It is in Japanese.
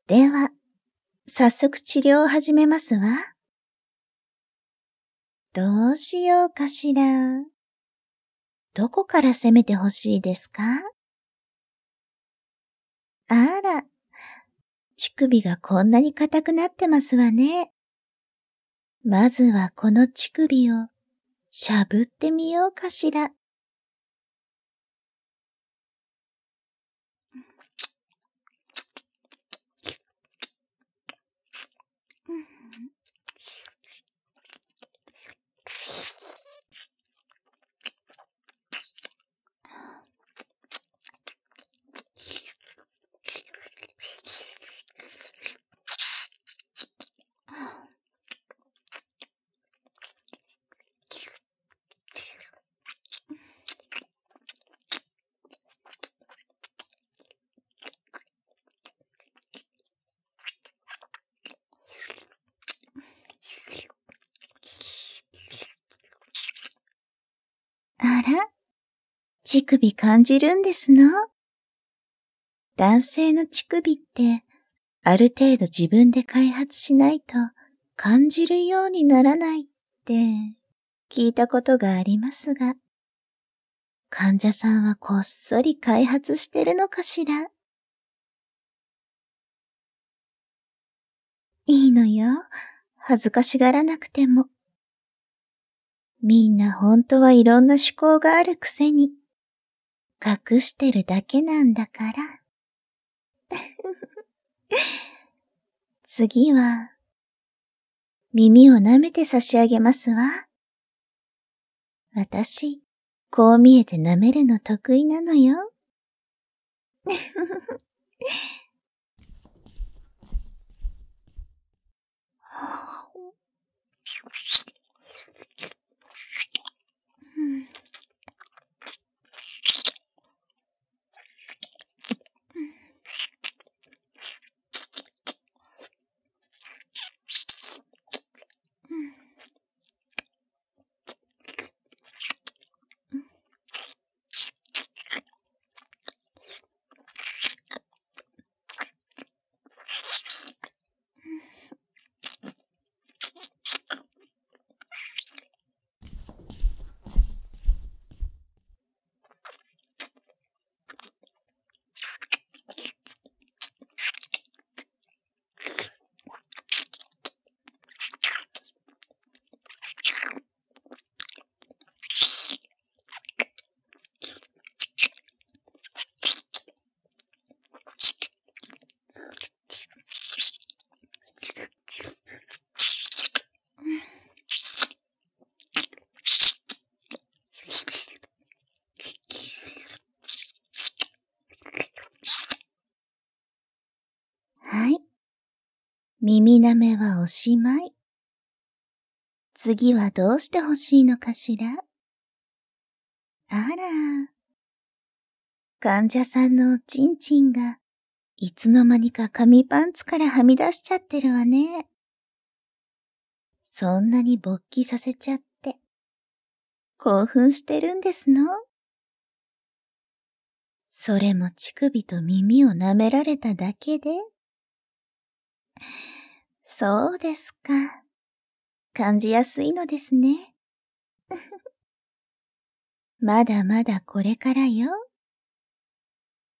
では、早速治療を始めますわ。どうしようかしら。どこから攻めてほしいですか？あら、乳首がこんなに硬くなってますわね。まずはこの乳首をしゃぶってみようかしら。あら、乳首感じるんですの？男性の乳首ってある程度自分で開発しないと感じるようにならないって聞いたことがありますが、患者さんはこっそり開発してるのかしら？いいのよ。恥ずかしがらなくても。みんな本当はいろんな趣向があるくせに、隠してるだけなんだから。次は、耳を舐めて差し上げますわ。私、こう見えて舐めるの得意なのよ。はい。耳舐めはおしまい。次はどうしてほしいのかしら？あら、患者さんのおちんちんがいつの間にか紙パンツからはみ出しちゃってるわね。そんなに勃起させちゃって興奮してるんですの？それも乳首と耳を舐められただけで？そうですか。感じやすいのですね。まだまだこれからよ。